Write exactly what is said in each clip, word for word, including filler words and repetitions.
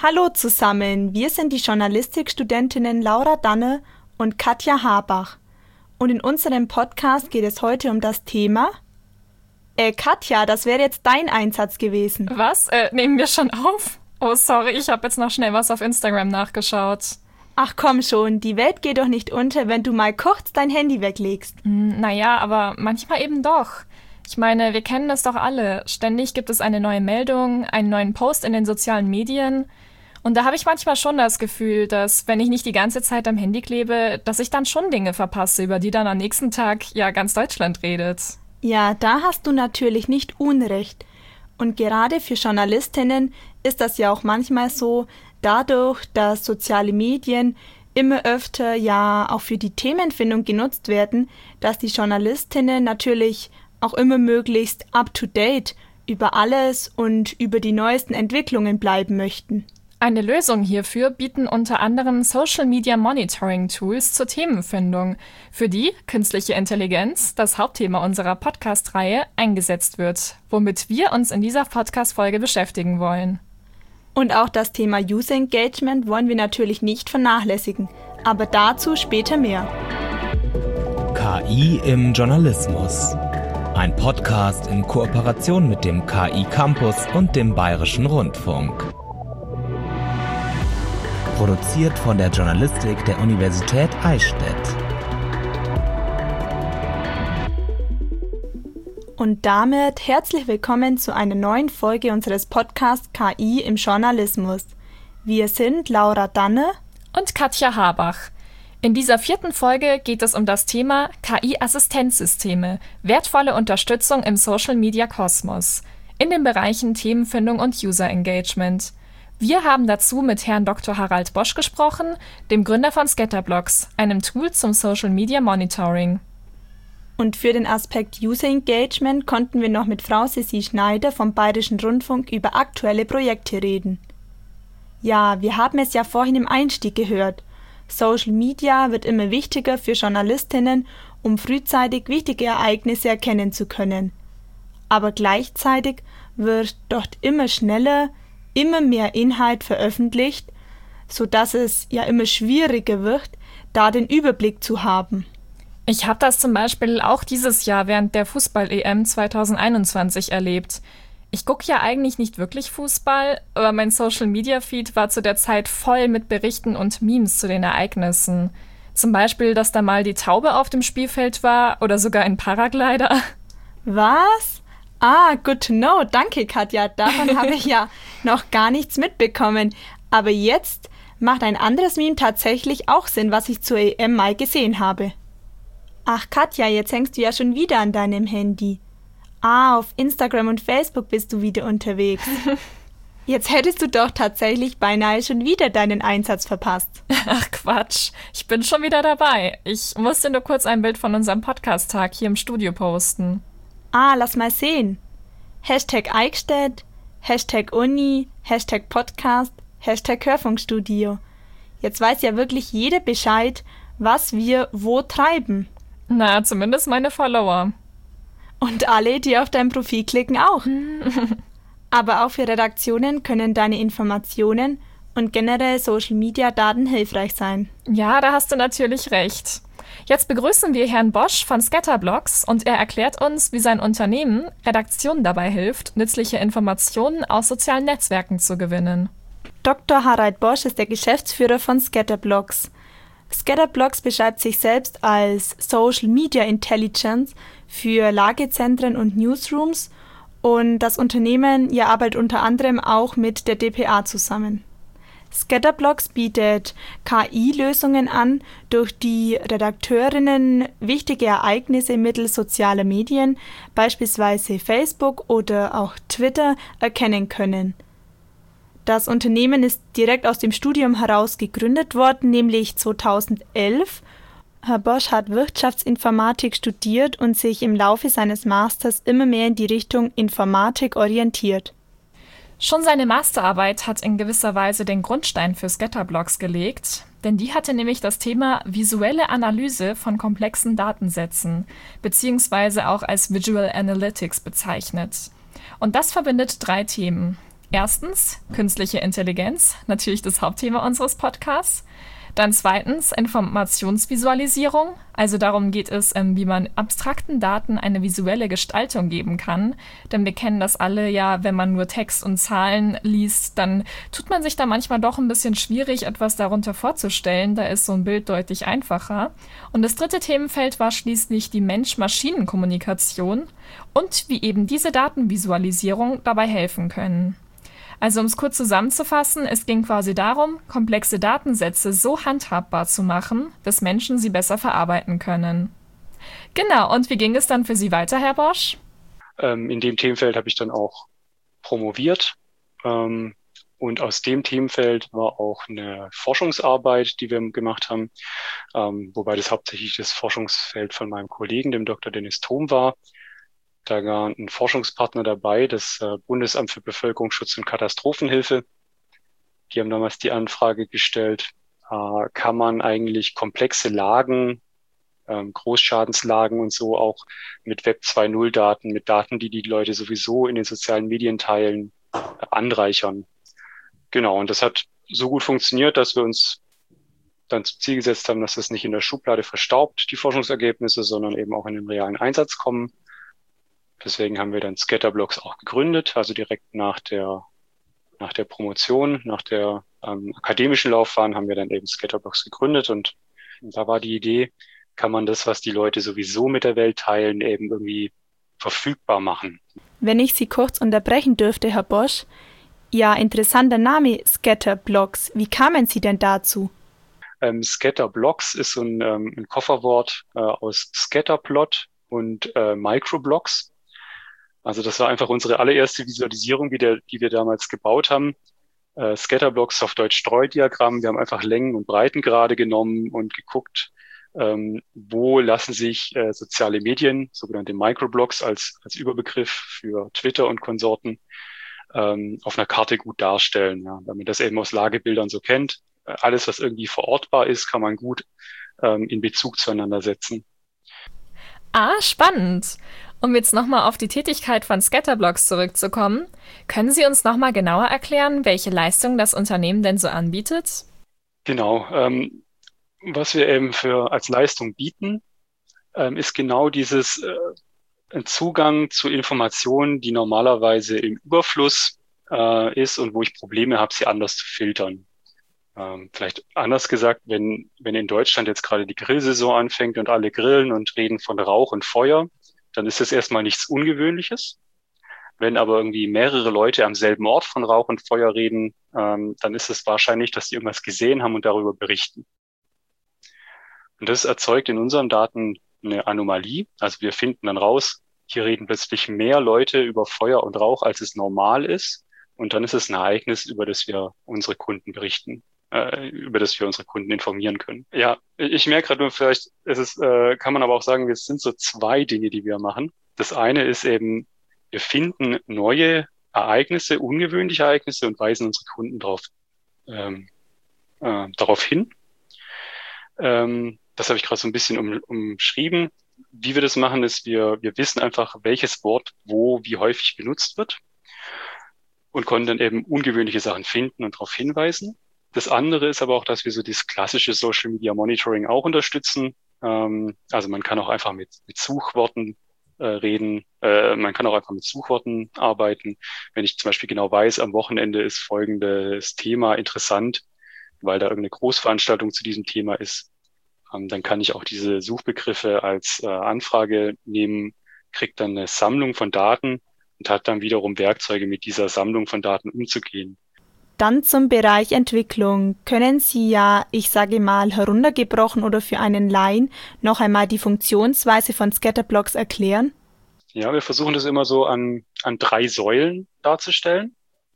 Hallo zusammen, wir sind die Journalistikstudentinnen Laura Danne und Katja Habach. Und in unserem Podcast geht es heute um das Thema... Äh, Katja, das wäre jetzt dein Einsatz gewesen. Was? Äh, nehmen wir schon auf? Oh, sorry, ich habe jetzt noch schnell was auf Instagram nachgeschaut. Ach komm schon, die Welt geht doch nicht unter, wenn du mal kurz dein Handy weglegst. Hm, naja, aber manchmal eben doch. Ich meine, wir kennen das doch alle. Ständig gibt es eine neue Meldung, einen neuen Post in den sozialen Medien. Und da habe ich manchmal schon das Gefühl, dass, wenn ich nicht die ganze Zeit am Handy klebe, dass ich dann schon Dinge verpasse, über die dann am nächsten Tag ja ganz Deutschland redet. Ja, da hast du natürlich nicht Unrecht. Und gerade für Journalistinnen ist das ja auch manchmal so, dadurch, dass soziale Medien immer öfter ja auch für die Themenfindung genutzt werden, dass die Journalistinnen natürlich auch immer möglichst up-to-date über alles und über die neuesten Entwicklungen bleiben möchten. Eine Lösung hierfür bieten unter anderem Social Media Monitoring Tools zur Themenfindung, für die künstliche Intelligenz, das Hauptthema unserer Podcast-Reihe, eingesetzt wird, womit wir uns in dieser Podcast-Folge beschäftigen wollen. Und auch das Thema User Engagement wollen wir natürlich nicht vernachlässigen, aber dazu später mehr. K I im Journalismus. Ein Podcast in Kooperation mit dem K I Campus und dem Bayerischen Rundfunk. Produziert von der Journalistik der Universität Eichstätt. Und damit herzlich willkommen zu einer neuen Folge unseres Podcasts K I im Journalismus. Wir sind Laura Danne und Katja Habach. In dieser vierten Folge geht es um das Thema K I-Assistenzsysteme, wertvolle Unterstützung im Social-Media-Kosmos, in den Bereichen Themenfindung und User-Engagement. Wir haben dazu mit Herrn Doktor Harald Bosch gesprochen, dem Gründer von Scatterblocks, einem Tool zum Social-Media-Monitoring. Und für den Aspekt User Engagement konnten wir noch mit Frau Sissi Schneider vom Bayerischen Rundfunk über aktuelle Projekte reden. Ja, wir haben es ja vorhin im Einstieg gehört. Social Media wird immer wichtiger für Journalistinnen, um frühzeitig wichtige Ereignisse erkennen zu können. Aber gleichzeitig wird dort immer schneller immer mehr Inhalt veröffentlicht, sodass es ja immer schwieriger wird, da den Überblick zu haben. Ich habe das zum Beispiel auch dieses Jahr während der Fußball-E M zwanzig einundzwanzig erlebt. Ich gucke ja eigentlich nicht wirklich Fußball, aber mein Social-Media-Feed war zu der Zeit voll mit Berichten und Memes zu den Ereignissen. Zum Beispiel, dass da mal die Taube auf dem Spielfeld war oder sogar ein Paraglider. Was? Ah, good to know. Danke, Katja. Davon habe ich ja noch gar nichts mitbekommen. Aber jetzt macht ein anderes Meme tatsächlich auch Sinn, was ich zur E M mal gesehen habe. Ach, Katja, jetzt hängst du ja schon wieder an deinem Handy. Ah, auf Instagram und Facebook bist du wieder unterwegs. Jetzt hättest du doch tatsächlich beinahe schon wieder deinen Einsatz verpasst. Ach Quatsch, ich bin schon wieder dabei. Ich musste nur kurz ein Bild von unserem Podcast-Tag hier im Studio posten. Ah, lass mal sehen. Hashtag Eichstätt, Hashtag Uni, Hashtag Podcast, Hashtag Hörfunkstudio. Jetzt weiß ja wirklich jeder Bescheid, was wir wo treiben. Na, zumindest meine Follower. Und alle, die auf dein Profil klicken, auch. Aber auch für Redaktionen können deine Informationen und generell Social-Media-Daten hilfreich sein. Ja, da hast du natürlich recht. Jetzt begrüßen wir Herrn Bosch von Scatterblocks und er erklärt uns, wie sein Unternehmen Redaktionen dabei hilft, nützliche Informationen aus sozialen Netzwerken zu gewinnen. Doktor Harald Bosch ist der Geschäftsführer von Scatterblocks. Scatterblocks beschreibt sich selbst als Social Media Intelligence für Lagezentren und Newsrooms und das Unternehmen ja, arbeitet unter anderem auch mit der D P A zusammen. Scatterblocks bietet K I-Lösungen an, durch die Redakteurinnen wichtige Ereignisse mittels sozialer Medien, beispielsweise Facebook oder auch Twitter, erkennen können. Das Unternehmen ist direkt aus dem Studium heraus gegründet worden, nämlich zweitausendelf. Herr Bosch hat Wirtschaftsinformatik studiert und sich im Laufe seines Masters immer mehr in die Richtung Informatik orientiert. Schon seine Masterarbeit hat in gewisser Weise den Grundstein für Scatterblocks gelegt, denn die hatte nämlich das Thema visuelle Analyse von komplexen Datensätzen, beziehungsweise auch als Visual Analytics bezeichnet. Und das verbindet drei Themen. Erstens künstliche Intelligenz, natürlich das Hauptthema unseres Podcasts. Dann zweitens Informationsvisualisierung, also darum geht es, wie man abstrakten Daten eine visuelle Gestaltung geben kann. Denn wir kennen das alle ja, wenn man nur Text und Zahlen liest, dann tut man sich da manchmal doch ein bisschen schwierig, etwas darunter vorzustellen. Da ist so ein Bild deutlich einfacher. Und das dritte Themenfeld war schließlich die Mensch-Maschinen-Kommunikation und wie eben diese Datenvisualisierung dabei helfen können. Also um es kurz zusammenzufassen, es ging quasi darum, komplexe Datensätze so handhabbar zu machen, dass Menschen sie besser verarbeiten können. Genau, und wie ging es dann für Sie weiter, Herr Bosch? Ähm, in dem Themenfeld habe ich dann auch promoviert. Ähm, und aus dem Themenfeld war auch eine Forschungsarbeit, die wir gemacht haben, ähm, wobei das hauptsächlich das Forschungsfeld von meinem Kollegen, dem Doktor Dennis Thom, war. Da war ein Forschungspartner dabei, das äh, Bundesamt für Bevölkerungsschutz und Katastrophenhilfe. Die haben damals die Anfrage gestellt, äh, kann man eigentlich komplexe Lagen, ähm, Großschadenslagen und so auch mit Web zwei Punkt null Daten, mit Daten, die die Leute sowieso in den sozialen Medien teilen, äh, anreichern. Genau, und das hat so gut funktioniert, dass wir uns dann zum Ziel gesetzt haben, dass das nicht in der Schublade verstaubt, die Forschungsergebnisse, sondern eben auch in den realen Einsatz kommen. Deswegen haben wir dann Scatterblocks auch gegründet, also direkt nach der, nach der Promotion, nach der ähm, akademischen Laufbahn haben wir dann eben Scatterblocks gegründet und da war die Idee, kann man das, was die Leute sowieso mit der Welt teilen, eben irgendwie verfügbar machen. Wenn ich Sie kurz unterbrechen dürfte, Herr Bosch, ja, interessanter Name, Scatterblocks. Wie kamen Sie denn dazu? Ähm, Scatterblocks ist so ein, ähm, ein Kofferwort äh, aus Scatterplot und äh, Microblocks. Also das war einfach unsere allererste Visualisierung, die, der, die wir damals gebaut haben. Äh, Scatterblocks auf Deutsch Streudiagramm. Wir haben einfach Längen und Breitengrade genommen und geguckt, ähm, wo lassen sich äh, soziale Medien, sogenannte Microblocks als, als Überbegriff für Twitter und Konsorten, ähm, auf einer Karte gut darstellen. Ja. Wenn man das eben aus Lagebildern so kennt, äh, alles, was irgendwie verortbar ist, kann man gut ähm, in Bezug zueinander setzen. Ah, spannend. Um jetzt nochmal auf die Tätigkeit von Scatterblocks zurückzukommen, können Sie uns nochmal genauer erklären, welche Leistung das Unternehmen denn so anbietet? Genau. Ähm, was wir eben für als Leistung bieten, ähm, ist genau dieses äh, Zugang zu Informationen, die normalerweise im Überfluss äh, ist und wo ich Probleme habe, sie anders zu filtern. Ähm, vielleicht anders gesagt, wenn, wenn in Deutschland jetzt gerade die Grillsaison anfängt und alle grillen und reden von Rauch und Feuer, dann ist das erstmal nichts Ungewöhnliches. Wenn aber irgendwie mehrere Leute am selben Ort von Rauch und Feuer reden, ähm, dann ist es wahrscheinlich, dass die irgendwas gesehen haben und darüber berichten. Und das erzeugt in unseren Daten eine Anomalie. Also wir finden dann raus, hier reden plötzlich mehr Leute über Feuer und Rauch, als es normal ist. Und dann ist es ein Ereignis, über das wir unsere Kunden berichten, äh, über das wir unsere Kunden informieren können. Ja, ich merke gerade nur, vielleicht ist es, äh, kann man aber auch sagen, es sind so zwei Dinge, die wir machen. Das eine ist eben, wir finden neue Ereignisse, ungewöhnliche Ereignisse und weisen unsere Kunden darauf, ähm, äh, darauf hin. Ähm, das habe ich gerade so ein bisschen um, umschrieben. Wie wir das machen, ist, wir, wir wissen einfach, welches Wort wo wie häufig benutzt wird und können dann eben ungewöhnliche Sachen finden und darauf hinweisen. Das andere ist aber auch, dass wir so das klassische Social Media Monitoring auch unterstützen. Ähm, also man kann auch einfach mit, mit Suchworten äh, reden. Äh, man kann auch einfach mit Suchworten arbeiten. Wenn ich zum Beispiel genau weiß, am Wochenende ist folgendes Thema interessant, weil da irgendeine Großveranstaltung zu diesem Thema ist, ähm, dann kann ich auch diese Suchbegriffe als äh, Anfrage nehmen, kriege dann eine Sammlung von Daten und hat dann wiederum Werkzeuge, mit dieser Sammlung von Daten umzugehen. Dann zum Bereich Entwicklung. Können Sie ja, ich sage mal, heruntergebrochen oder für einen Laien noch einmal die Funktionsweise von Scatterblocks erklären? Ja, wir versuchen das immer so an, an drei Säulen darzustellen.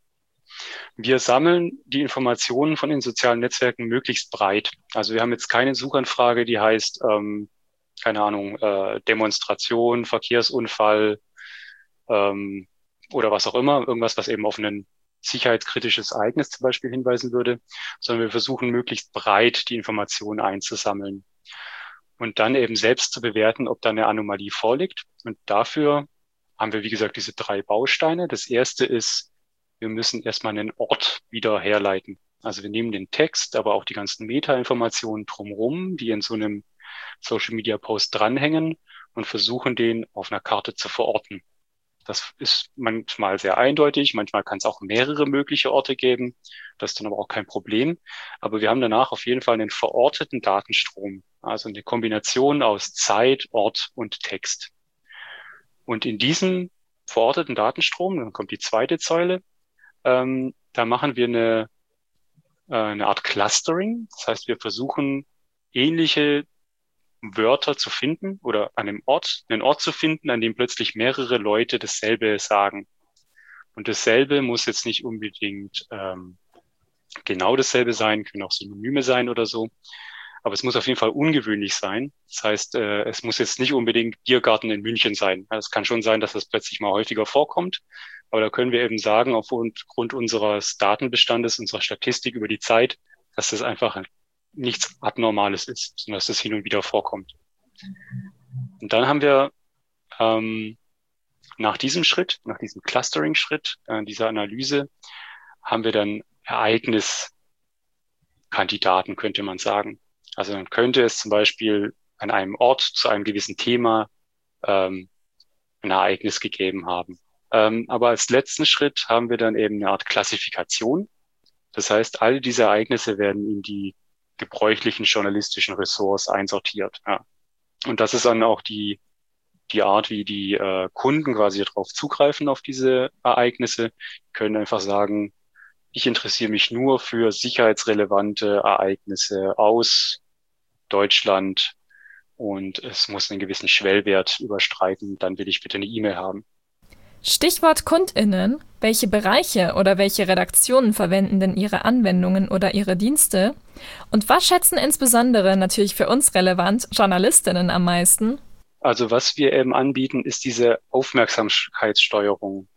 Wir sammeln die Informationen von den sozialen Netzwerken möglichst breit. Also wir haben jetzt keine Suchanfrage, die heißt, ähm, keine Ahnung, äh, Demonstration, Verkehrsunfall ähm, oder was auch immer, irgendwas, was eben auf ein sicherheitskritisches Ereignis zum Beispiel hinweisen würde, sondern wir versuchen möglichst breit die Informationen einzusammeln und dann eben selbst zu bewerten, ob da eine Anomalie vorliegt. Und dafür haben wir, wie gesagt, diese drei Bausteine. Das erste ist wir müssen erstmal einen Ort wieder herleiten. Also wir nehmen den Text, aber auch die ganzen Meta-Informationen drumherum, die in so einem Social-Media-Post dranhängen und versuchen, den auf einer Karte zu verorten. Das ist manchmal sehr eindeutig, manchmal kann es auch mehrere mögliche Orte geben. Das ist dann aber auch kein Problem. Aber wir haben danach auf jeden Fall einen verorteten Datenstrom, also eine Kombination aus Zeit, Ort und Text. Und in diesem verorteten Datenstrom, dann kommt die zweite Säule, ähm, da machen wir eine, äh, eine Art Clustering. Das heißt, wir versuchen ähnliche Wörter zu finden oder an einem Ort, einen Ort zu finden, an dem plötzlich mehrere Leute dasselbe sagen. Und dasselbe muss jetzt nicht unbedingt ähm, genau dasselbe sein, können auch Synonyme sein oder so. Aber es muss auf jeden Fall ungewöhnlich sein. Das heißt, äh, es muss jetzt nicht unbedingt Biergarten in München sein. Es kann schon sein, dass das plötzlich mal häufiger vorkommt. Aber da können wir eben sagen, aufgrund unseres Datenbestandes, unserer Statistik über die Zeit, dass das einfach nichts Abnormales ist, sondern dass das hin und wieder vorkommt. Und dann haben wir ähm, nach diesem Schritt, nach diesem Clustering-Schritt, äh, dieser Analyse, haben wir dann Ereigniskandidaten, könnte man sagen. Also dann könnte es zum Beispiel an einem Ort zu einem gewissen Thema ähm, ein Ereignis gegeben haben. Ähm, aber als letzten Schritt haben wir dann eben eine Art Klassifikation. Das heißt, all diese Ereignisse werden in die gebräuchlichen journalistischen Ressorts einsortiert. Ja. Und das ist dann auch die die Art, wie die äh, Kunden quasi darauf zugreifen, auf diese Ereignisse, können einfach sagen, ich interessiere mich nur für sicherheitsrelevante Ereignisse aus Deutschland und es muss einen gewissen Schwellwert überstreiten, dann will ich bitte eine E-Mail haben. Stichwort KundInnen. Welche Bereiche oder welche Redaktionen verwenden denn ihre Anwendungen oder ihre Dienste? Und was schätzen insbesondere natürlich für uns relevant Journalistinnen am meisten? Also was wir eben anbieten, ist diese Aufmerksamkeitssteuerung.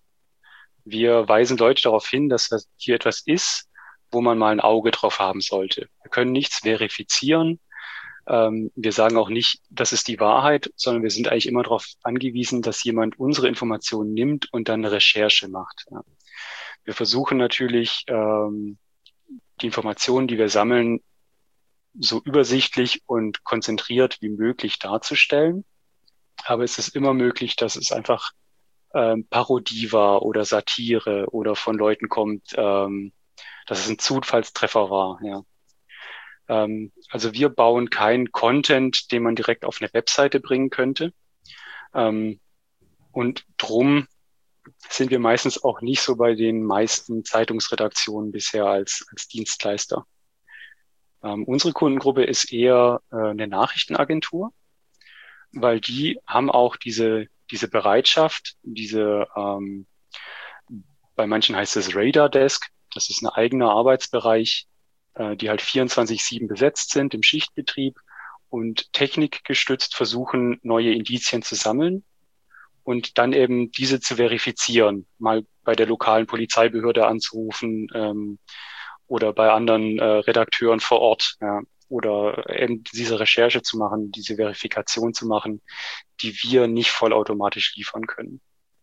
Wir weisen Leute darauf hin, dass das hier etwas ist, wo man mal ein Auge drauf haben sollte. Wir können nichts verifizieren. Ähm, wir sagen auch nicht, das ist die Wahrheit, sondern wir sind eigentlich immer darauf angewiesen, dass jemand unsere Informationen nimmt und dann eine Recherche macht. Ja. Wir versuchen natürlich, ähm, die Informationen, die wir sammeln, so übersichtlich und konzentriert wie möglich darzustellen. Aber es ist immer möglich, dass es einfach ähm, Parodie war oder Satire oder von Leuten kommt, ähm, dass es ein Zufallstreffer war. Ja. Ähm, also wir bauen keinen Content, den man direkt auf eine Webseite bringen könnte. Ähm, und drum sind wir meistens auch nicht so bei den meisten Zeitungsredaktionen bisher als, als Dienstleister. Ähm, unsere Kundengruppe ist eher äh, eine Nachrichtenagentur, weil die haben auch diese diese Bereitschaft, diese ähm, bei manchen heißt es Radar Desk, das ist ein eigener Arbeitsbereich, äh, die halt vierundzwanzig sieben besetzt sind im Schichtbetrieb und technikgestützt versuchen, neue Indizien zu sammeln und dann eben diese zu verifizieren, mal bei der lokalen Polizeibehörde anzurufen ähm, oder bei anderen äh, Redakteuren vor Ort, ja, oder eben diese Recherche zu machen, diese Verifikation zu machen, die wir nicht vollautomatisch liefern können.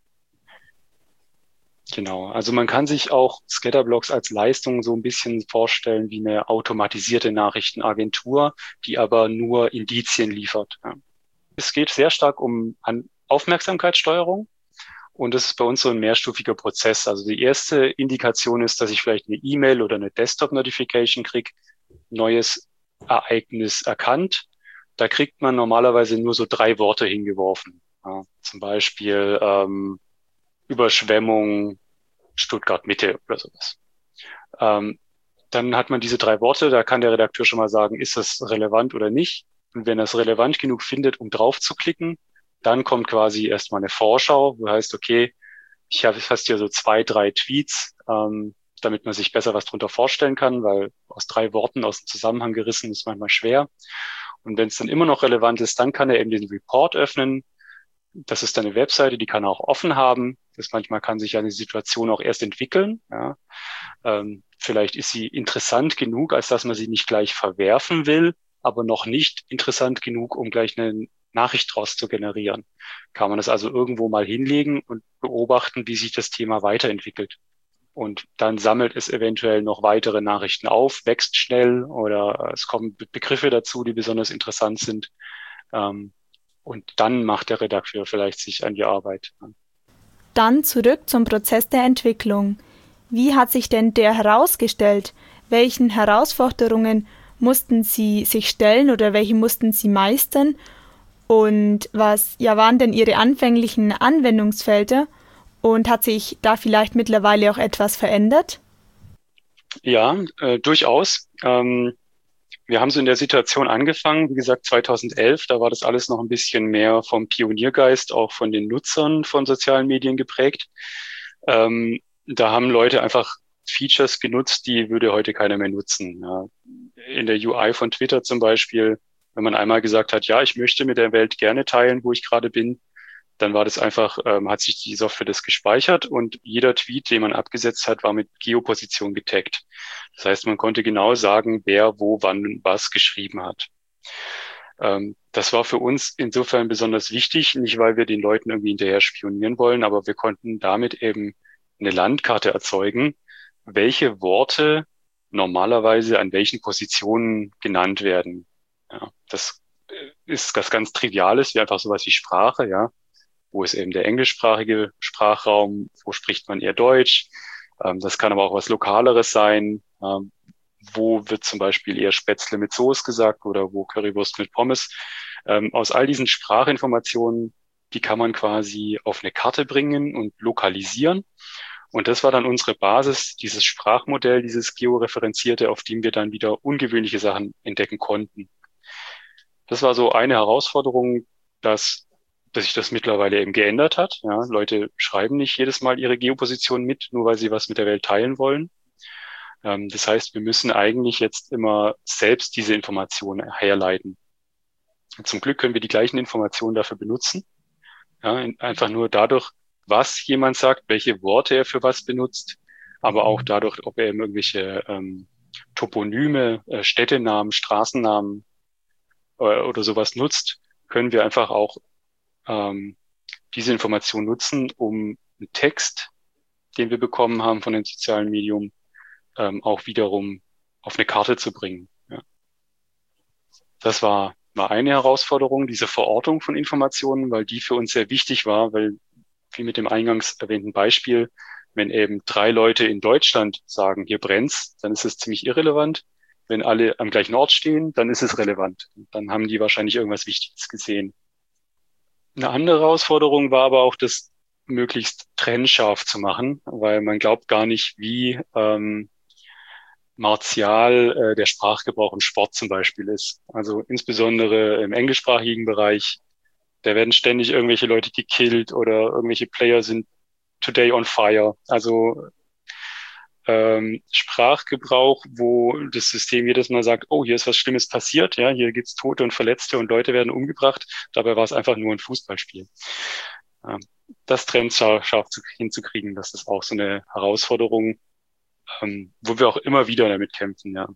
Genau, also man kann sich auch Scatterblocks als Leistung so ein bisschen vorstellen wie eine automatisierte Nachrichtenagentur, die aber nur Indizien liefert. Ja. Es geht sehr stark um Aufmerksamkeitssteuerung und das ist bei uns so ein mehrstufiger Prozess. Also die erste Indikation ist, dass ich vielleicht eine E-Mail oder eine Desktop-Notification kriege, neues Ereignis erkannt. Da kriegt man normalerweise nur so drei Worte hingeworfen. Ja, zum Beispiel ähm, Überschwemmung Stuttgart Mitte oder sowas. Ähm, dann hat man diese drei Worte, da kann der Redakteur schon mal sagen, ist das relevant oder nicht. Und wenn er es relevant genug findet, um drauf zu klicken, dann kommt quasi erstmal eine Vorschau, wo heißt, okay, ich habe fast hier so zwei, drei Tweets, ähm, damit man sich besser was drunter vorstellen kann, weil aus drei Worten aus dem Zusammenhang gerissen ist manchmal schwer. Und wenn es dann immer noch relevant ist, dann kann er eben den Report öffnen. Das ist dann eine Webseite, die kann er auch offen haben. Das manchmal kann sich eine Situation auch erst entwickeln. Ja. Ähm, vielleicht ist sie interessant genug, als dass man sie nicht gleich verwerfen will, aber noch nicht interessant genug, um gleich eine Nachricht draus zu generieren. Kann man das also irgendwo mal hinlegen und beobachten, wie sich das Thema weiterentwickelt. Und dann sammelt es eventuell noch weitere Nachrichten auf, wächst schnell oder es kommen Begriffe dazu, die besonders interessant sind. Ähm, und dann macht der Redakteur vielleicht sich an die Arbeit. Dann zurück zum Prozess der Entwicklung. Wie hat sich denn der herausgestellt? Welchen Herausforderungen mussten Sie sich stellen oder welche mussten Sie meistern? Und was ja, waren denn Ihre anfänglichen Anwendungsfelder? Und hat sich da vielleicht mittlerweile auch etwas verändert? Ja, äh, durchaus. Ähm, wir haben so in der Situation angefangen, wie gesagt, zweitausendelf, da war das alles noch ein bisschen mehr vom Pioniergeist, auch von den Nutzern von sozialen Medien geprägt. Ähm, da haben Leute einfach Features genutzt, die würde heute keiner mehr nutzen. Ja. In der U I von Twitter zum Beispiel, wenn man einmal gesagt hat, ja, ich möchte mit der Welt gerne teilen, wo ich gerade bin, dann war das einfach, ähm, hat sich die Software das gespeichert und jeder Tweet, den man abgesetzt hat, war mit Geoposition getaggt. Das heißt, man konnte genau sagen, wer, wo, wann, was geschrieben hat. Ähm, das war für uns insofern besonders wichtig, nicht weil wir den Leuten irgendwie hinterher spionieren wollen, aber wir konnten damit eben eine Landkarte erzeugen, welche Worte normalerweise an welchen Positionen genannt werden. Ja, das ist was ganz Triviales, wie einfach sowas wie Sprache, ja. Wo ist eben der englischsprachige Sprachraum, wo spricht man eher Deutsch. Ähm, das kann aber auch was Lokaleres sein. Ähm, wo wird zum Beispiel eher Spätzle mit Soße gesagt oder wo Currywurst mit Pommes. Ähm, aus all diesen Sprachinformationen, die kann man quasi auf eine Karte bringen und lokalisieren. Und das war dann unsere Basis, dieses Sprachmodell, dieses georeferenzierte, auf dem wir dann wieder ungewöhnliche Sachen entdecken konnten. Das war so eine Herausforderung, dass dass sich das mittlerweile eben geändert hat. Ja, Leute schreiben nicht jedes Mal ihre Geoposition mit, nur weil sie was mit der Welt teilen wollen. Ähm, das heißt, wir müssen eigentlich jetzt immer selbst diese Informationen herleiten. Und zum Glück können wir die gleichen Informationen dafür benutzen. Ja, einfach nur dadurch, was jemand sagt, welche Worte er für was benutzt, aber auch dadurch, ob er eben irgendwelche ähm, Toponyme, äh, Städtenamen, Straßennamen äh, oder sowas nutzt, können wir einfach auch ähm, diese Information nutzen, um einen Text, den wir bekommen haben von den sozialen Medien, ähm, auch wiederum auf eine Karte zu bringen. Ja. Das war, war eine Herausforderung, diese Verortung von Informationen, weil die für uns sehr wichtig war, weil, wie mit dem eingangs erwähnten Beispiel, wenn eben drei Leute in Deutschland sagen, hier brennt's, dann ist es ziemlich irrelevant. Wenn alle am gleichen Ort stehen, dann ist es relevant. Dann haben die wahrscheinlich irgendwas Wichtiges gesehen. Eine andere Herausforderung war aber auch, das möglichst trennscharf zu machen, weil man glaubt gar nicht, wie ähm, martial äh, der Sprachgebrauch im Sport zum Beispiel ist. Also insbesondere im englischsprachigen Bereich, da werden ständig irgendwelche Leute gekillt oder irgendwelche Player sind today on fire. Also ähm, Sprachgebrauch, wo das System jedes Mal sagt, oh, hier ist was Schlimmes passiert, ja, hier gibt's Tote und Verletzte und Leute werden umgebracht. Dabei war es einfach nur ein Fußballspiel. Ähm, das trennscharf hinzukriegen, das ist auch so eine Herausforderung, ähm, wo wir auch immer wieder damit kämpfen, ja.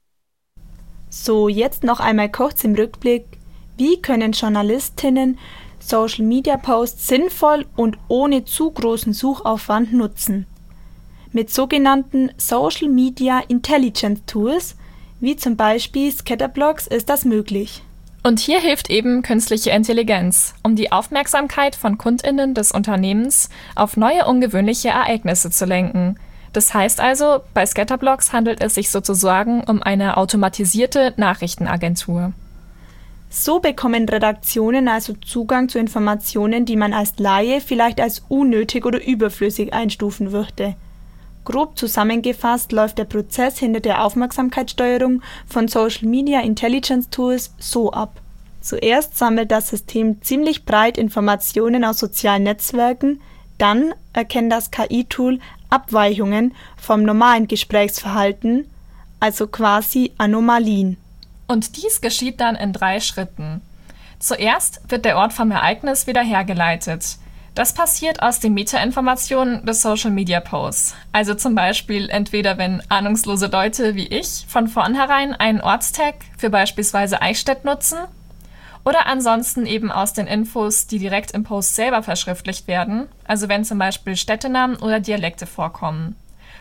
So, jetzt noch einmal kurz im Rückblick. Wie können Journalistinnen Social-Media-Posts sinnvoll und ohne zu großen Suchaufwand nutzen? Mit sogenannten Social Media Intelligence Tools, wie zum Beispiel Scatterblocks, ist das möglich. Und hier hilft eben künstliche Intelligenz, um die Aufmerksamkeit von KundInnen des Unternehmens auf neue ungewöhnliche Ereignisse zu lenken. Das heißt also, bei Scatterblocks handelt es sich sozusagen um eine automatisierte Nachrichtenagentur. So bekommen Redaktionen also Zugang zu Informationen, die man als Laie vielleicht als unnötig oder überflüssig einstufen würde. Grob zusammengefasst läuft der Prozess hinter der Aufmerksamkeitssteuerung von Social Media Intelligence Tools so ab. Zuerst sammelt das System ziemlich breit Informationen aus sozialen Netzwerken, dann erkennt das K I-Tool Abweichungen vom normalen Gesprächsverhalten, also quasi Anomalien. Und dies geschieht dann in drei Schritten. Zuerst wird der Ort vom Ereignis wieder hergeleitet. Das passiert aus den Metainformationen des Social-Media-Posts. Also zum Beispiel entweder, wenn ahnungslose Leute wie ich von vornherein einen Ortstag für beispielsweise Eichstätt nutzen oder ansonsten eben aus den Infos, die direkt im Post selber verschriftlicht werden, also wenn zum Beispiel Städtenamen oder Dialekte vorkommen.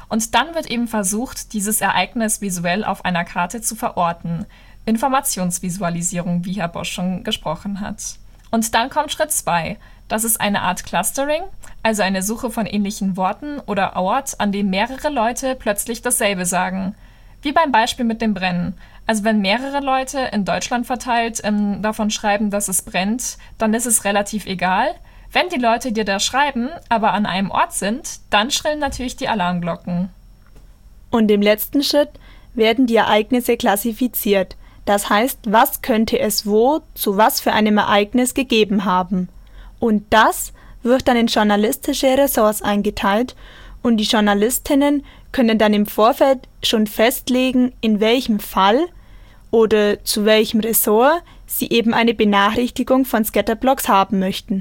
Und dann wird eben versucht, dieses Ereignis visuell auf einer Karte zu verorten. Informationsvisualisierung, wie Herr Bosch schon gesprochen hat. Und dann kommt Schritt zwei. Das ist eine Art Clustering, also eine Suche von ähnlichen Worten oder Ort, an dem mehrere Leute plötzlich dasselbe sagen. Wie beim Beispiel mit dem Brennen. Also wenn mehrere Leute in Deutschland verteilt ähm, davon schreiben, dass es brennt, dann ist es relativ egal. Wenn die Leute dir da schreiben, aber an einem Ort sind, dann schrillen natürlich die Alarmglocken. Und im letzten Schritt werden die Ereignisse klassifiziert. Das heißt, was könnte es wo zu was für einem Ereignis gegeben haben? Und das wird dann in journalistische Ressorts eingeteilt und die Journalistinnen können dann im Vorfeld schon festlegen, in welchem Fall oder zu welchem Ressort sie eben eine Benachrichtigung von Scatterblocks haben möchten.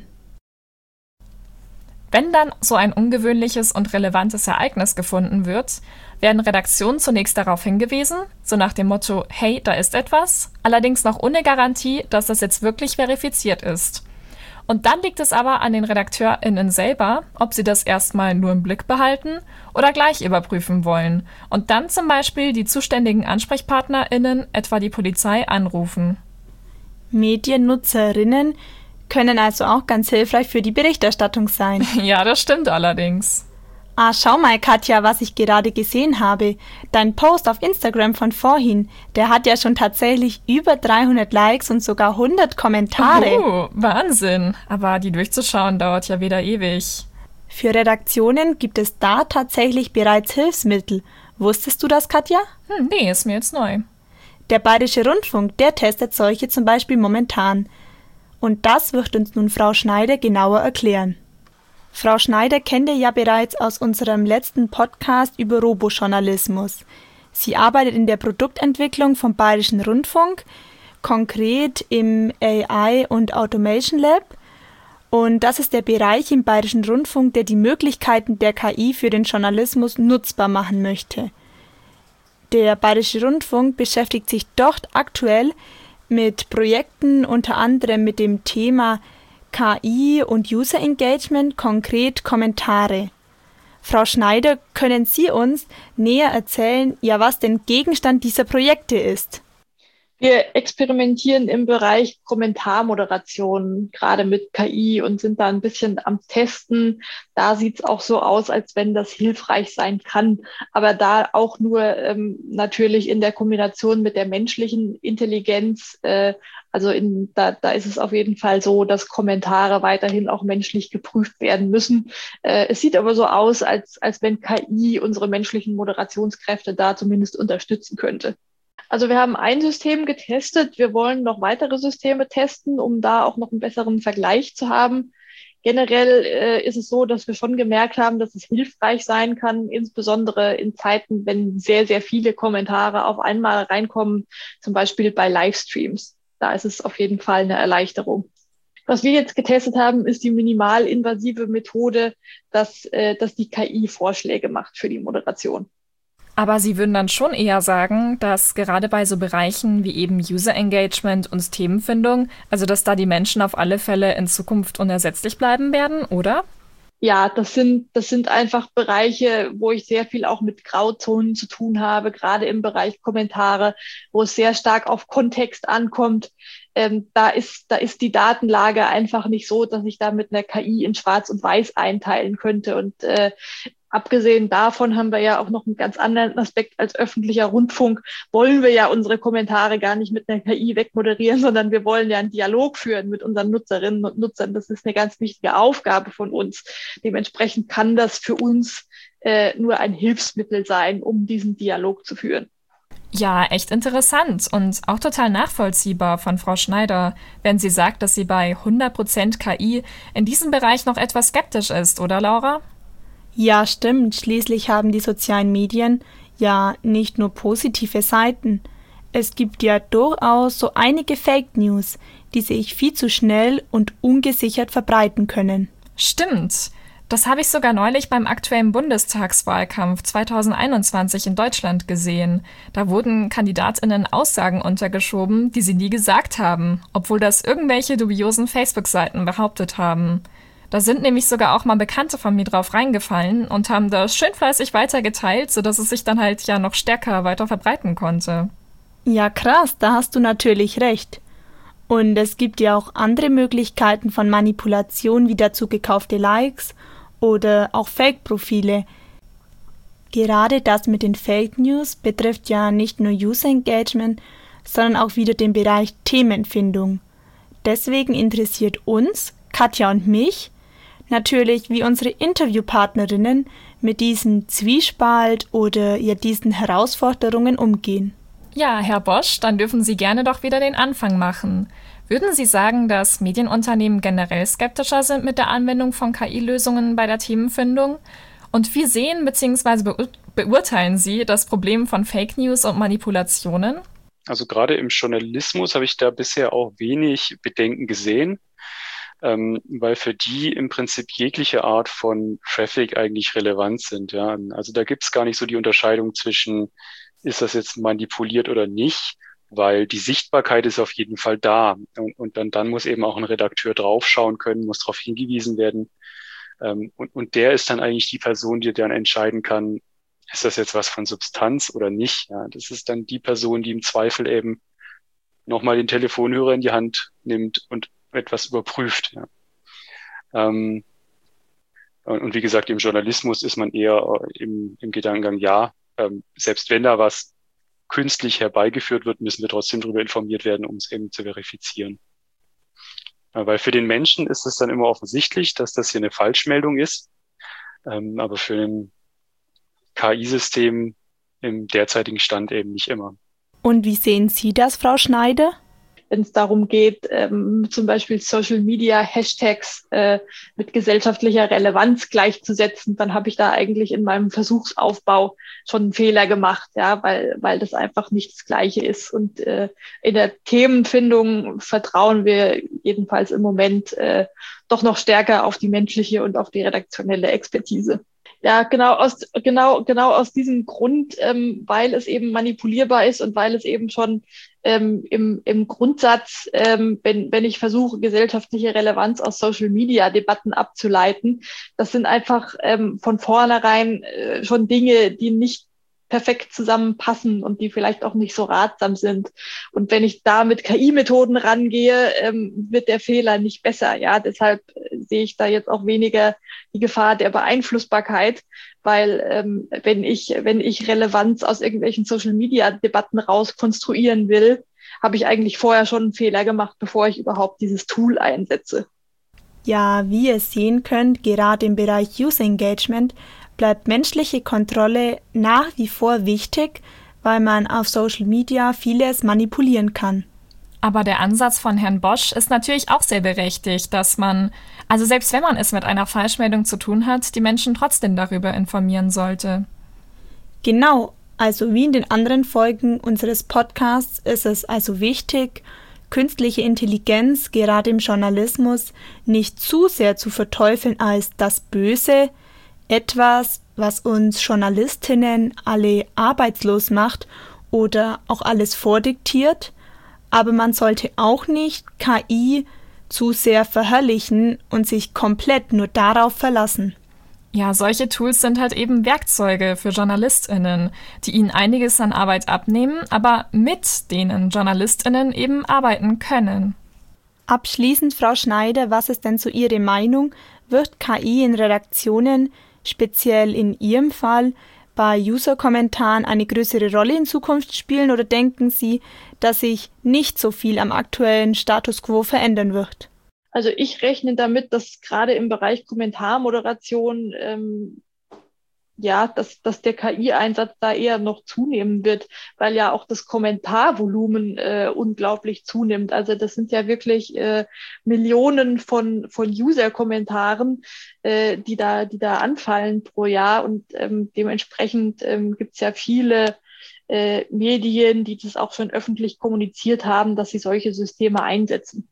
Wenn dann so ein ungewöhnliches und relevantes Ereignis gefunden wird, werden Redaktionen zunächst darauf hingewiesen, so nach dem Motto, hey, da ist etwas, allerdings noch ohne Garantie, dass das jetzt wirklich verifiziert ist. Und dann liegt es aber an den RedakteurInnen selber, ob sie das erstmal nur im Blick behalten oder gleich überprüfen wollen und dann zum Beispiel die zuständigen AnsprechpartnerInnen, etwa die Polizei, anrufen. MediennutzerInnen können also auch ganz hilfreich für die Berichterstattung sein. Ja, das stimmt allerdings. Ah, schau mal, Katja, was ich gerade gesehen habe. Dein Post auf Instagram von vorhin, der hat ja schon tatsächlich über dreihundert Likes und sogar hundert Kommentare. Oh, Wahnsinn. Aber die durchzuschauen dauert ja wieder ewig. Für Redaktionen gibt es da tatsächlich bereits Hilfsmittel. Wusstest du das, Katja? Hm, nee, ist mir jetzt neu. Der Bayerische Rundfunk, der testet solche zum Beispiel momentan. Und das wird uns nun Frau Schneider genauer erklären. Frau Schneider kennt ihr ja bereits aus unserem letzten Podcast über Robojournalismus. Sie arbeitet in der Produktentwicklung vom Bayerischen Rundfunk, konkret im A I und Automation Lab. Und das ist der Bereich im Bayerischen Rundfunk, der die Möglichkeiten der K I für den Journalismus nutzbar machen möchte. Der Bayerische Rundfunk beschäftigt sich dort aktuell mit Projekten, unter anderem mit dem Thema K I und User Engagement, konkret Kommentare. Frau Schneider, können Sie uns näher erzählen, ja, was denn Gegenstand dieser Projekte ist? Wir experimentieren im Bereich Kommentarmoderation, gerade mit K I und sind da ein bisschen am Testen. Da sieht es auch so aus, als wenn das hilfreich sein kann, aber da auch nur ähm, natürlich in der Kombination mit der menschlichen Intelligenz. Äh, also in, da, da ist es auf jeden Fall so, dass Kommentare weiterhin auch menschlich geprüft werden müssen. Äh, es sieht aber so aus, als, als wenn K I unsere menschlichen Moderationskräfte da zumindest unterstützen könnte. Also wir haben ein System getestet, wir wollen noch weitere Systeme testen, um da auch noch einen besseren Vergleich zu haben. Generell äh, ist es so, dass wir schon gemerkt haben, dass es hilfreich sein kann, insbesondere in Zeiten, wenn sehr, sehr viele Kommentare auf einmal reinkommen, zum Beispiel bei Livestreams. Da ist es auf jeden Fall eine Erleichterung. Was wir jetzt getestet haben, ist die minimalinvasive Methode, dass, äh, dass die K I Vorschläge macht für die Moderation. Aber Sie würden dann schon eher sagen, dass gerade bei so Bereichen wie eben User Engagement und Themenfindung, also dass da die Menschen auf alle Fälle in Zukunft unersetzlich bleiben werden, oder? Ja, das sind, das sind einfach Bereiche, wo ich sehr viel auch mit Grauzonen zu tun habe, gerade im Bereich Kommentare, wo es sehr stark auf Kontext ankommt. Ähm, da ist, da ist die Datenlage einfach nicht so, dass ich da mit einer K I in Schwarz und Weiß einteilen könnte. Und äh, abgesehen davon haben wir ja auch noch einen ganz anderen Aspekt als öffentlicher Rundfunk. Wollen wir ja unsere Kommentare gar nicht mit einer K I wegmoderieren, sondern wir wollen ja einen Dialog führen mit unseren Nutzerinnen und Nutzern. Das ist eine ganz wichtige Aufgabe von uns. Dementsprechend kann das für uns äh, nur ein Hilfsmittel sein, um diesen Dialog zu führen. Ja, echt interessant und auch total nachvollziehbar von Frau Schneider, wenn sie sagt, dass sie bei hundert Prozent K I in diesem Bereich noch etwas skeptisch ist, oder Laura? Ja, stimmt. Schließlich haben die sozialen Medien ja nicht nur positive Seiten. Es gibt ja durchaus so einige Fake News, die sich viel zu schnell und ungesichert verbreiten können. Stimmt. Das habe ich sogar neulich beim aktuellen Bundestagswahlkampf zwanzig einundzwanzig in Deutschland gesehen. Da wurden KandidatInnen Aussagen untergeschoben, die sie nie gesagt haben, obwohl das irgendwelche dubiosen Facebook-Seiten behauptet haben. Da sind nämlich sogar auch mal Bekannte von mir drauf reingefallen und haben das schön fleißig weitergeteilt, sodass es sich dann halt ja noch stärker weiter verbreiten konnte. Ja, krass, da hast du natürlich recht. Und es gibt ja auch andere Möglichkeiten von Manipulation, wie dazu gekaufte Likes oder auch Fake-Profile. Gerade das mit den Fake News betrifft ja nicht nur User Engagement, sondern auch wieder den Bereich Themenfindung. Deswegen interessiert uns, Katja und mich, natürlich, wie unsere Interviewpartnerinnen mit diesem Zwiespalt oder ja diesen Herausforderungen umgehen. Ja, Herr Bosch, dann dürfen Sie gerne doch wieder den Anfang machen. Würden Sie sagen, dass Medienunternehmen generell skeptischer sind mit der Anwendung von K I-Lösungen bei der Themenfindung? Und wie sehen bzw. beur- beurteilen Sie das Problem von Fake News und Manipulationen? Also gerade im Journalismus habe ich da bisher auch wenig Bedenken gesehen, ähm, weil für die im Prinzip jegliche Art von Traffic eigentlich relevant sind. Ja. Also da gibt es gar nicht so die Unterscheidung zwischen, ist das jetzt manipuliert oder nicht, weil die Sichtbarkeit ist auf jeden Fall da. Und, und dann, dann muss eben auch ein Redakteur draufschauen können, muss darauf hingewiesen werden. Ähm, und, und der ist dann eigentlich die Person, die dann entscheiden kann, ist das jetzt was von Substanz oder nicht? Ja, das ist dann die Person, die im Zweifel eben nochmal den Telefonhörer in die Hand nimmt und etwas überprüft. Ja. Ähm, und, und wie gesagt, im Journalismus ist man eher im, im Gedankengang, ja, ähm, selbst wenn da was künstlich herbeigeführt wird, müssen wir trotzdem darüber informiert werden, um es eben zu verifizieren. Ja, weil für den Menschen ist es dann immer offensichtlich, dass das hier eine Falschmeldung ist, ähm, aber für den K I-System im derzeitigen Stand eben nicht immer. Und wie sehen Sie das, Frau Schneider? Wenn es darum geht, ähm, zum Beispiel Social Media Hashtags äh, mit gesellschaftlicher Relevanz gleichzusetzen, dann habe ich da eigentlich in meinem Versuchsaufbau schon einen Fehler gemacht, ja, weil weil das einfach nicht das Gleiche ist. Und äh, in der Themenfindung vertrauen wir jedenfalls im Moment äh, doch noch stärker auf die menschliche und auf die redaktionelle Expertise. Ja, genau aus genau genau aus diesem Grund, ähm, weil es eben manipulierbar ist und weil es eben schon ähm, im im Grundsatz, ähm, wenn wenn ich versuche, gesellschaftliche Relevanz aus Social Media Debatten abzuleiten, das sind einfach ähm, von vornherein äh, schon Dinge, die nicht perfekt zusammenpassen und die vielleicht auch nicht so ratsam sind. Und wenn ich da mit K I-Methoden rangehe, ähm, wird der Fehler nicht besser. Ja, deshalb äh, sehe ich da jetzt auch weniger die Gefahr der Beeinflussbarkeit, weil ähm, wenn ich wenn ich Relevanz aus irgendwelchen Social-Media-Debatten rauskonstruieren will, habe ich eigentlich vorher schon einen Fehler gemacht, bevor ich überhaupt dieses Tool einsetze. Ja, wie ihr sehen könnt, gerade im Bereich User Engagement bleibt menschliche Kontrolle nach wie vor wichtig, weil man auf Social Media vieles manipulieren kann. Aber der Ansatz von Herrn Bosch ist natürlich auch sehr berechtigt, dass man, also selbst wenn man es mit einer Falschmeldung zu tun hat, die Menschen trotzdem darüber informieren sollte. Genau, also wie in den anderen Folgen unseres Podcasts ist es also wichtig, künstliche Intelligenz gerade im Journalismus nicht zu sehr zu verteufeln als das Böse, etwas, was uns Journalistinnen alle arbeitslos macht oder auch alles vordiktiert, aber man sollte auch nicht K I zu sehr verherrlichen und sich komplett nur darauf verlassen. Ja, solche Tools sind halt eben Werkzeuge für JournalistInnen, die ihnen einiges an Arbeit abnehmen, aber mit denen JournalistInnen eben arbeiten können. Abschließend, Frau Schneider, was ist denn so Ihre Meinung? Wird K I in Redaktionen, speziell in Ihrem Fall, bei User-Kommentaren eine größere Rolle in Zukunft spielen oder denken Sie, dass sich nicht so viel am aktuellen Status quo verändern wird? Also ich rechne damit, dass gerade im Bereich Kommentarmoderation ähm, ja, dass, dass der K I-Einsatz da eher noch zunehmen wird, weil ja auch das Kommentarvolumen äh, unglaublich zunimmt. Also das sind ja wirklich äh, Millionen von, von User-Kommentaren, äh, die da, die da anfallen pro Jahr. Und ähm, dementsprechend ähm, gibt es ja viele äh, Medien, die das auch schon öffentlich kommuniziert haben, dass sie solche Systeme einsetzen.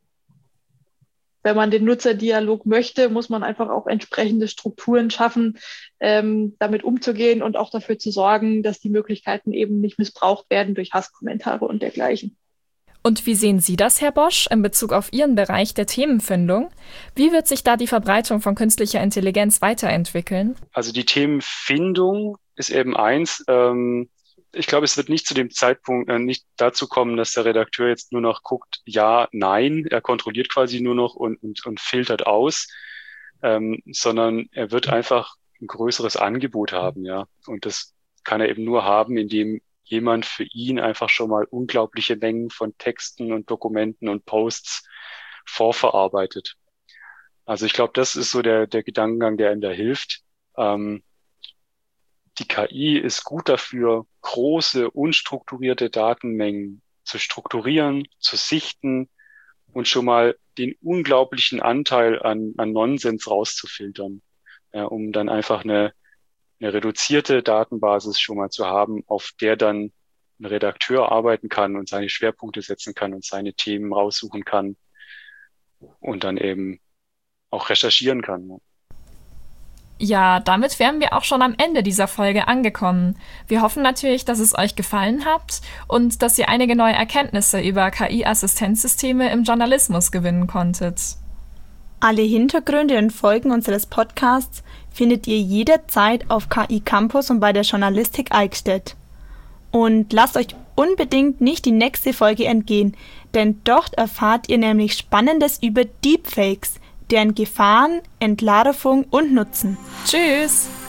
Wenn man den Nutzerdialog möchte, muss man einfach auch entsprechende Strukturen schaffen, ähm, damit umzugehen und auch dafür zu sorgen, dass die Möglichkeiten eben nicht missbraucht werden durch Hasskommentare und dergleichen. Und wie sehen Sie das, Herr Bosch, in Bezug auf Ihren Bereich der Themenfindung? Wie wird sich da die Verbreitung von künstlicher Intelligenz weiterentwickeln? Also die Themenfindung ist eben eins. Ähm, ich glaube, es wird nicht zu dem Zeitpunkt äh, nicht dazu kommen, dass der Redakteur jetzt nur noch guckt, ja, nein, er kontrolliert quasi nur noch und, und, und filtert aus, ähm, sondern er wird einfach ein größeres Angebot haben, ja. Und das kann er eben nur haben, indem jemand für ihn einfach schon mal unglaubliche Mengen von Texten und Dokumenten und Posts vorverarbeitet. Also ich glaube, das ist so der, der Gedankengang, der ihm da hilft. Ähm, die K I ist gut dafür, große, unstrukturierte Datenmengen zu strukturieren, zu sichten und schon mal den unglaublichen Anteil an, an Nonsens rauszufiltern, ja, um dann einfach eine, eine reduzierte Datenbasis schon mal zu haben, auf der dann ein Redakteur arbeiten kann und seine Schwerpunkte setzen kann und seine Themen raussuchen kann und dann eben auch recherchieren kann. Ja. Ja, damit wären wir auch schon am Ende dieser Folge angekommen. Wir hoffen natürlich, dass es euch gefallen hat und dass ihr einige neue Erkenntnisse über K I-Assistenzsysteme im Journalismus gewinnen konntet. Alle Hintergründe und Folgen unseres Podcasts findet ihr jederzeit auf K I Campus und bei der Journalistik Eichstätt. Und lasst euch unbedingt nicht die nächste Folge entgehen, denn dort erfahrt ihr nämlich Spannendes über Deepfakes, deren Gefahren, Entlarvung und Nutzen. Tschüss!